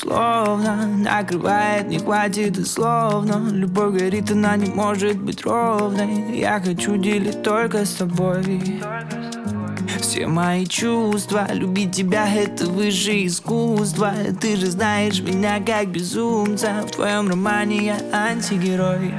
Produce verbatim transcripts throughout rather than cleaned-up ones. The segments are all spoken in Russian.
словно накрывает, не хватит и словно. Любовь горит, она не может быть ровной. Я хочу делить только с тобой все мои чувства. Любить тебя — это высшее искусство. Ты же знаешь меня как безумца. В твоем романе я антигерой.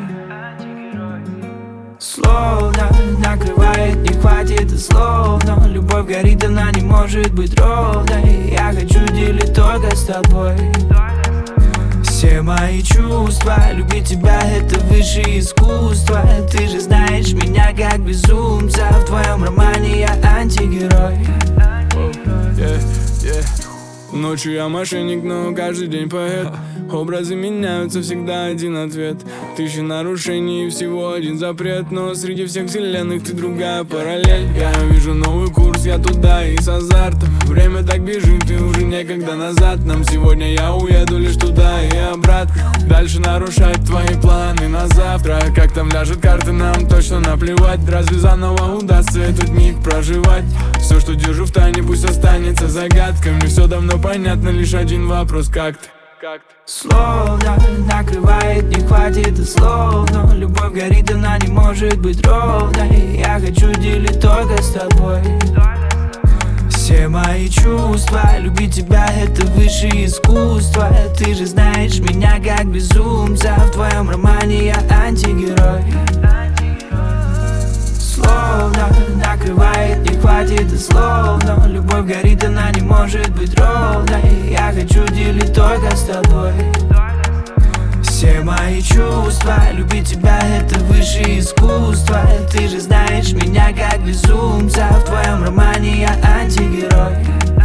Словно накрывает, не хватит и словно. Любовь горит, она не может быть ровной. Я хочу делить только с тобой все мои чувства. Любить тебя — это высшее искусство. Ты же знаешь меня как безумца. В твоем романе я антигерой. yeah, yeah. Ночью я мошенник, но каждый день поэт. Образы меняются, всегда один ответ. Тысячи нарушений и всего один запрет. Но среди всех вселенных ты другая параллель. Я вижу новый курс, я туда и с азартом. Время так бежит, и уже некогда назад. Нам сегодня я уеду лишь туда и обратно. Дальше нарушать твои планы на завтра. Как там ляжет карты, нам точно наплевать. Разве заново удастся этот миг проживать? Все, что держу в тайне, пусть останется загадкой. Мне все давно понятно, лишь один вопрос: как ты? Как ты? Словно накрывает, не хватит и словно. Любовь горит, она не может быть ровной. Я хочу делить только с тобой все мои чувства. Любить тебя — это высшее искусство. Ты же знаешь меня как безумца. В твоем романе я антигерой. Словно накрывает, не хватит и словно. Любовь горит, она не может быть ровной. Я хочу делить только с тобой все мои чувства. Любить тебя — это высшее искусство. Ты же знаешь меня как безумца. В твоем романе я антигерой.